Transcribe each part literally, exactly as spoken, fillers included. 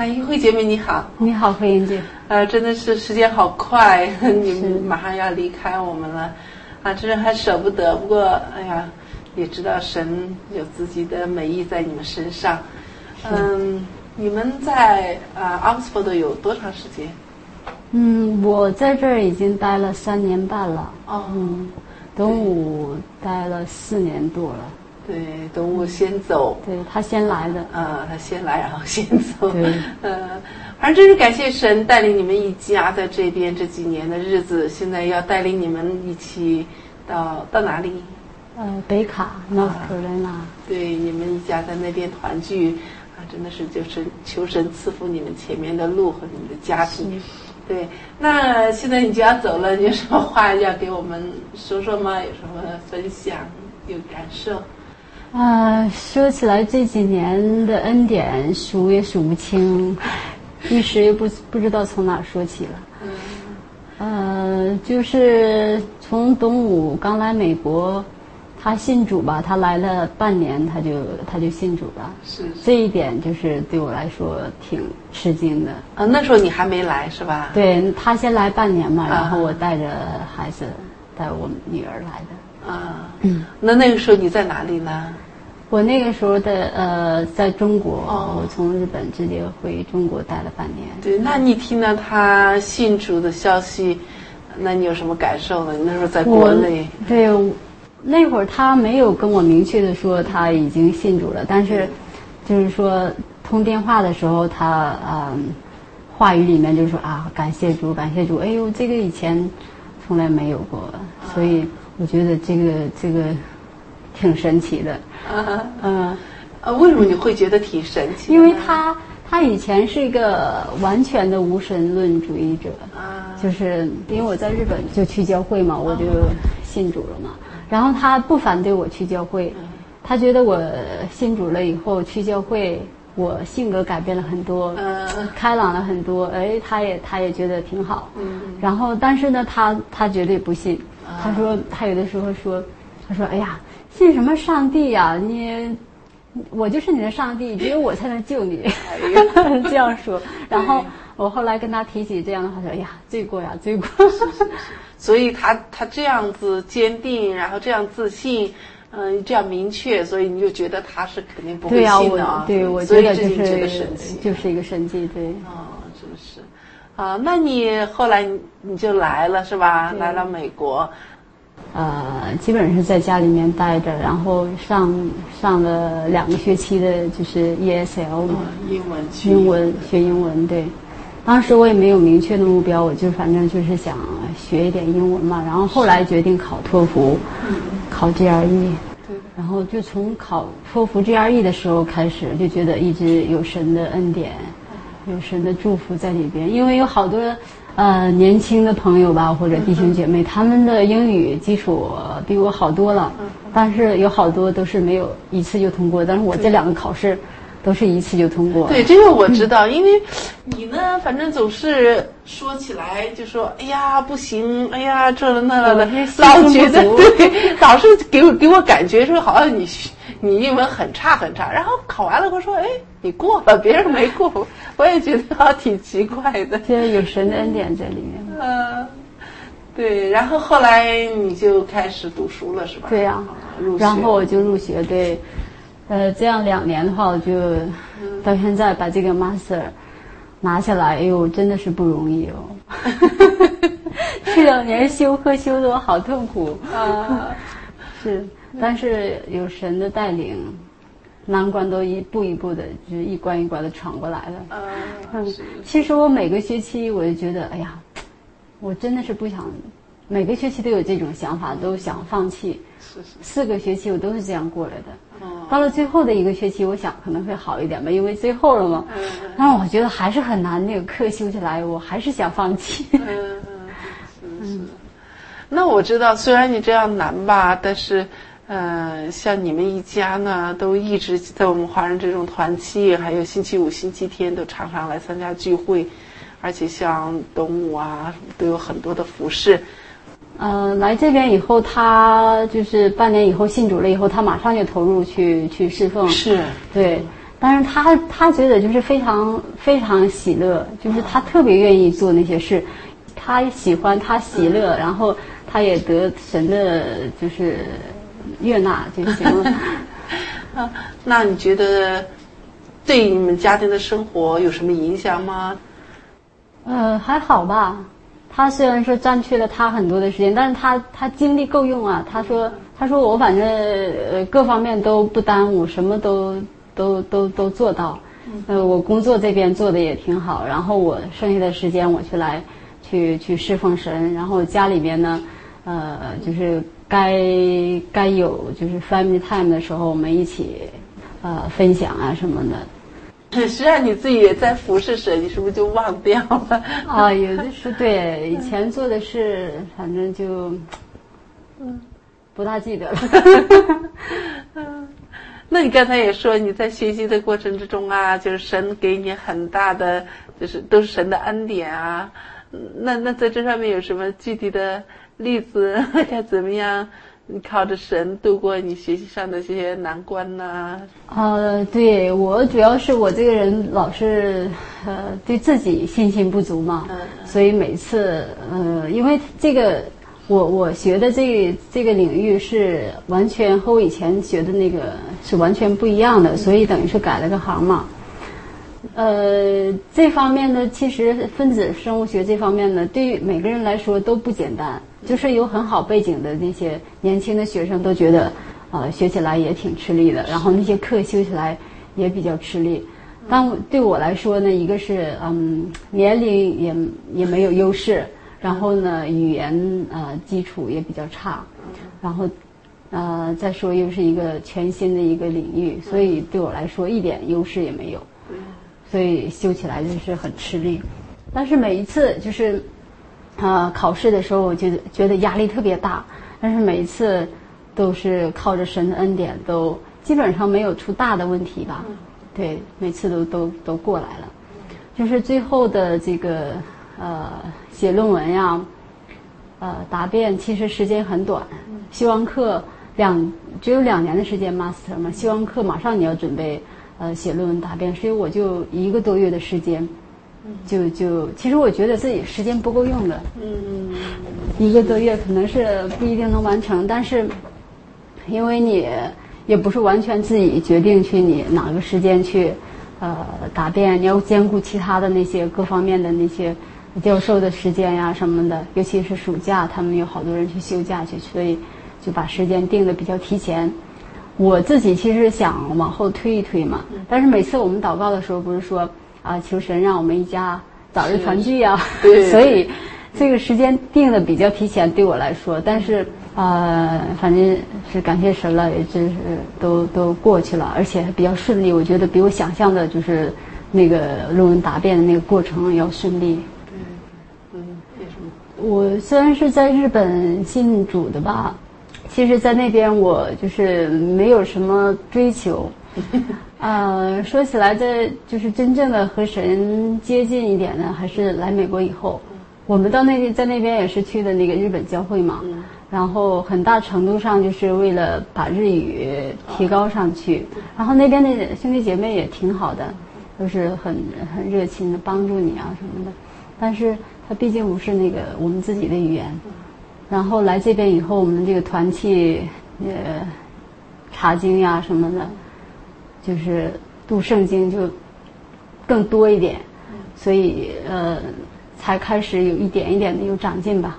啊，一慧姐妹你好。 你好，慧英姐。 呃，真的是时间好快，你们马上要离开我们了，啊，真是还舍不得。不过，哎呀，也知道神有自己的美意在你们身上。嗯，你们在啊、呃、Oxford 有多长时间？ 嗯，我在这儿已经待了三年半了。 哦， 嗯，东武待了四年多了。 对，东武先走， 对他先来的， 啊，他先来，然后先走。 对， 呃，反正真是感谢神带领你们一家在这边这几年的日子，现在要带领你们一起到到哪里？ 呃，北卡 North Carolina。 对，你们一家在那边团聚啊，真的是就是求神赐福你们前面的路和你们的家庭。对，那现在你就要走了，你有什么话要给我们说说吗？有什么分享？有感受？ 啊，说起来这几年的恩典数也数不清，一时也不不知道从哪说起了。呃，就是从东武刚来美国，他信主吧，他来了半年，他就他就信主了。 是， 这一点就是对我来说挺吃惊的。 啊，那时候你还没来是吧？ 对，他先来半年嘛，然后我带着孩子，带我们女儿来的。 啊，嗯，那那个时候你在哪里呢？ 我那个时候的呃，在中国，哦、我从日本直接回中国待了半年。 对，那你听到他信主的消息，那你有什么感受呢？你那时候在国内。 对，那会儿他没有跟我明确的说他已经信主了，但是就是说通电话的时候他，他嗯，话语里面就说啊，感谢主，感谢主。哎呦，这个以前从来没有过，所以我觉得这个这个挺神奇的。 啊，嗯，呃，为什么你会觉得挺神奇的？ 因为他他以前是一个完全的无神论主义者，啊，就是因为我在日本就去教会嘛，我就信主了嘛。然后他不反对我去教会，他觉得我信主了以后去教会，我性格改变了很多，嗯，开朗了很多，哎，他也他也觉得挺好。嗯，然后但是呢，他他绝对不信，他说他有的时候说，他说哎呀。信什么上帝呀、啊？你，我就是你的上帝，只有我才能救你。这样说，然后我后来跟他提起这样的话，说：“哎呀，罪过呀，罪过。”是是是。 所以他他这样子坚定，然后这样自信，嗯、呃，这样明确，所以你就觉得他是肯定不会信的啊。 对呀，我对我觉得就是觉得神奇，就是一个神迹，对。 哦，真是，啊，那你后来你就来了是吧？来到美国。 呃，基本上是在家里面待着，然后上上了两个学期的，就是 E S L 嘛， 嗯、英文英文学英文。对，当时我也没有明确的目标，我就反正就是想学一点英文嘛。然后后来决定考托福，嗯、考 G R E。 对。 然后就从考托福 G R E 的时候开始，就觉得一直有神的恩典，有神的祝福在里边，因为有好多。呃，年轻的朋友吧，或者弟兄姐妹，嗯、他们的英语基础比我好多了，嗯、但是有好多都是没有一次就通过，但是我这两个考试都是一次就通过。 对，这个我知道，嗯、因为你呢，反正总是说起来就说，哎呀不行，哎呀这了那了的，老觉得对，老是给我给我感觉说好像你你英文很差很差，然后考完了我说，哎，你过了，别人没过。我也觉得好挺奇怪的， 现在有神的恩典在里面。 呃，对，然后后来你就开始读书了，是吧？ 对呀、啊，然后我就入学，对，呃，这样两年的话，我就到现在把这个 master 拿下来，哎呦，真的是不容易哦。这两年修课修得我好痛苦啊，是，但是有神的带领。难关都一步一步的，就是一关一关的闯过来了。嗯，其实我每个学期我就觉得，哎呀，我真的是不想，每个学期都有这种想法，都想放弃。 是是。 四个学期我都是这样过来的。哦。到了最后的一个学期，我想可能会好一点吧，因为最后了嘛。嗯。但是我觉得还是很难，那个课修起来，我还是想放弃。 嗯嗯是是。那我知道，虽然你这样难吧，但是。呃，像你们一家呢，都一直在我们华人这种团契，还有星期五、星期天都常常来参加聚会，而且像东武啊，都有很多的服饰。 呃，来这边以后，他就是半年以后信主了以后，他马上就投入去去侍奉。 是， 对。 但是他他觉得就是非常非常喜乐，就是他特别愿意做那些事，他喜欢他喜乐，然后他也得神的就是悦纳就行了。 啊，那你觉得对你们家庭的生活有什么影响吗？ 呃，还好吧。他虽然说占据了他很多的时间，但是他他精力够用啊。他说他说我反正呃各方面都不耽误，什么都都都都做到。呃，我工作这边做的也挺好，然后我剩下的时间我去来去去侍奉神，然后家里边呢，呃，就是该该有就是 family time 的时候，我们一起呃分享啊什么的。 实际上你自己也在服侍神，你是不是就忘掉了？ 啊，有的是对，以前做的事，反正就，嗯，不大记得了。 嗯，那你刚才也说你在学习的过程之中啊，就是神给你很大的，就是都是神的恩典啊。那那在这上面有什么具体的例子？该怎么样？你靠着神度过你学习上的这些难关呢？ 呃，对，我主要是我这个人老是呃对自己信心不足嘛，嗯、所以每次呃，因为这个我我学的这个这个领域是完全和我以前学的那个是完全不一样的，所以等于是改了个行嘛。呃，这方面呢，其实分子生物学这方面呢，对于每个人来说都不简单。就是有很好背景的那些年轻的学生都觉得，呃，学起来也挺吃力的，然后那些课修起来也比较吃力。但对我来说呢，一个是嗯年龄也也没有优势，然后呢语言呃基础也比较差，然后呃再说又是一个全新的一个领域，所以对我来说一点优势也没有，所以修起来就是很吃力。但是每一次就是呃考试的时候，我就觉得压力特别大，但是每一次都是靠着神的恩典，都基本上没有出大的问题吧。对，每次都都都过来了。就是最后的这个呃写论文呀，呃答辩其实时间很短，修完课两只有两年的时间 master 嘛，修完课马上你要准备呃写论文答辩，所以我就一个多月的时间，就就其实我觉得自己时间不够用的，嗯，一个多月可能是不一定能完成，但是因为你也不是完全自己决定去你哪个时间去呃答辩，你要兼顾其他的那些各方面的那些教授的时间呀什么的，尤其是暑假他们有好多人去休假去，所以就把时间定得比较提前。我自己其实想往后推一推嘛，但是每次我们祷告的时候不是说啊求神让我们一家早日团聚呀，所以这个时间定的比较提前对我来说，但是呃反正是感谢神了，也真是都都过去了，而且还比较顺利，我觉得比我想象的就是那个论文答辩的那个过程要顺利。 嗯，为什么？ 我虽然是在日本信主的吧，其实在那边我就是没有什么追求。呃，说起来，这就是真正的和神接近一点的，还是来美国以后。我们到那边在那边也是去的那个日本教会嘛，然后很大程度上就是为了把日语提高上去。然后那边的兄弟姐妹也挺好的，都是很很热情的帮助你啊什么的。但是它毕竟不是那个我们自己的语言。然后来这边以后，我们这个团契呃查经呀什么的，就是读圣经就更多一点，所以呃才开始有一点一点的有长进吧。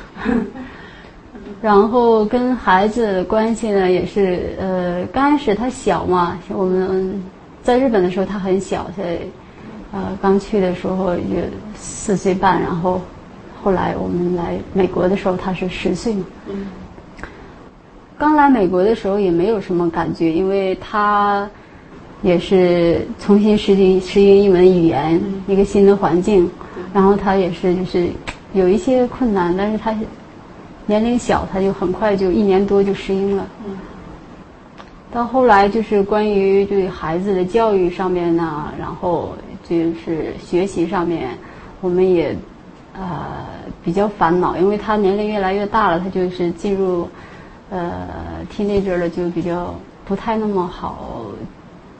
然后跟孩子的关系呢，也是呃刚开始他小嘛，我们在日本的时候他很小，在呃刚去的时候也四岁半，然后后来我们来美国的时候他是十岁嘛。嗯。刚来美国的时候也没有什么感觉，因为他也是重新适应适应一门语言，一个新的环境，然后他也是就是有一些困难，但是他年龄小，他就很快就一年多就适应了。到后来就是关于对孩子的教育上面呢，然后就是学习上面，我们也呃比较烦恼，因为他年龄越来越大了，他就是进入呃 teenager 了，就比较不太那么好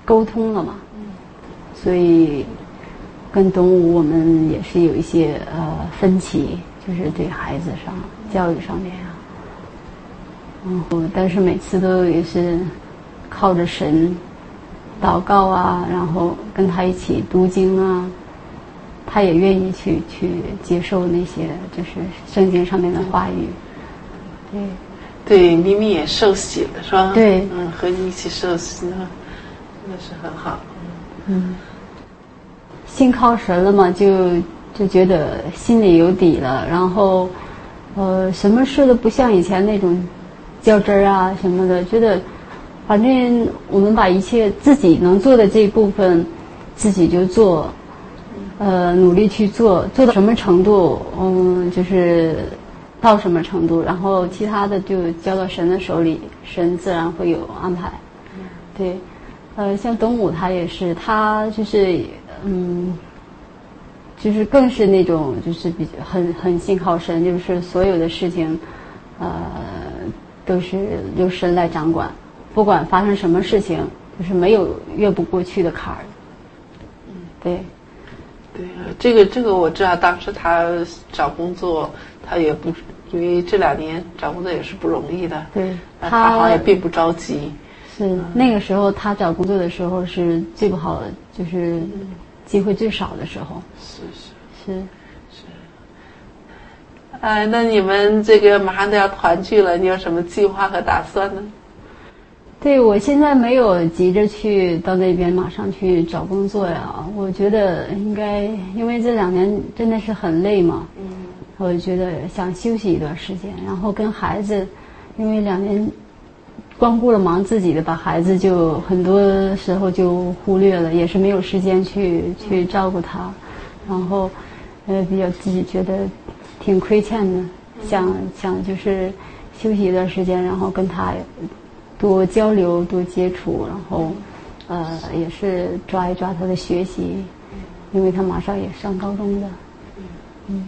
沟通了嘛，所以跟东吴我们也是有一些呃分歧，就是对孩子上教育上面啊，然后但是每次都也是靠着神祷告啊，然后跟他一起读经啊，他也愿意去去接受那些就是圣经上面的话语。对， 对，咪咪也受洗了是吧？ 对， 嗯，和你一起受洗呢，那是很好。 嗯，信靠神了嘛，就就觉得心里有底了，然后呃，什么事都不像以前那种较真儿啊什么的，觉得反正我们把一切自己能做的这一部分自己就做，呃，努力去做，做到什么程度，嗯，就是到什么程度，然后其他的就交到神的手里，神自然会有安排。对，呃，像东武他也是，他就是嗯，就是更是那种就是比较很很信靠神，就是所有的事情，呃，都是由神来掌管。不管发生什么事情，就是没有越不过去的坎儿。嗯，对， 对，这个这个我知道，当时他找工作，他也不，因为这两年找工作也是不容易的。 对， 他好像也并不着急。 是、嗯、那个时候他找工作的时候是最不好的，就是机会最少的时候。 是是是是。哎，那你们这个马上都要团聚了，你有什么计划和打算呢？ 对，我现在没有急着去到那边马上去找工作呀。我觉得应该，因为这两年真的是很累嘛。嗯。我觉得想休息一段时间，然后跟孩子，因为两年光顾了忙自己的，把孩子就很多时候就忽略了，也是没有时间去去照顾他，然后呃比较自己觉得挺亏欠的，想想就是休息一段时间，然后跟他多交流多接触，然后呃也是抓一抓他的学习，因为他马上也上高中的。嗯，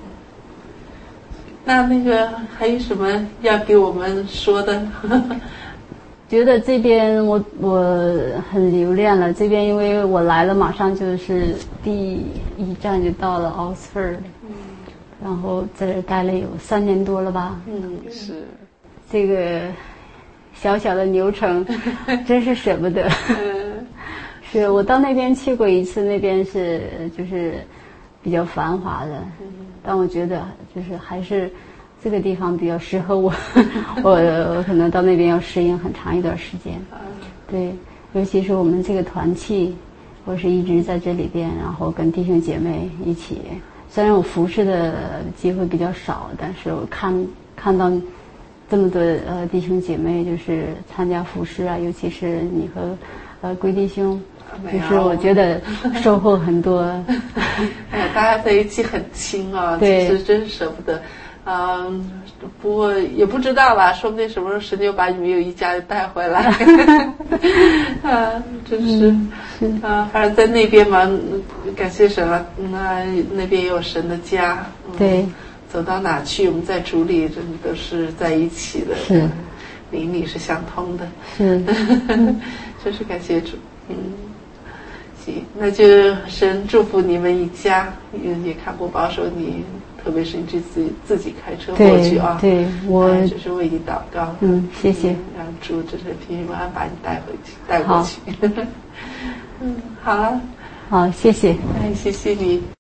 那那个还有什么要给我们说的？ 觉得这边我我很留恋了，这边因为我来了，马上就是第一站就到了奥斯福，嗯，然后在这待了有三年多了吧。 嗯，是这个小小的牛城，真是舍不得。是我到那边去过一次，那边是就是比较繁华的，但我觉得就是还是这个地方比较适合我。我我可能到那边要适应很长一段时间。对，尤其是我们这个团契，我是一直在这里边，然后跟弟兄姐妹一起。虽然我服侍的机会比较少，但是我看看到这么多呃弟兄姐妹就是参加服侍啊，尤其是你和呃龟弟兄，就是我觉得收获很多。 哎呀，大家在一起很亲啊， 对， 其实真舍不得。嗯，不过也不知道吧，说不定什么时候神就把你们有一家带回来。啊，真是，嗯、啊，反正在那边嘛，感谢神了，那那边也有神的家。嗯、 对。 走到哪去，我们在主里真的都是在一起的， 是， 灵里是相通的， 是， 真是感谢主。嗯，行，那就神祝福你们一家，也看过保守你，特别是你这次自己开车过去啊， 对，对我只是为你祷告， 嗯，谢谢， 让主真是平平安安把你带回去，带过去。嗯，好了， 好，谢谢， 哎，谢谢你。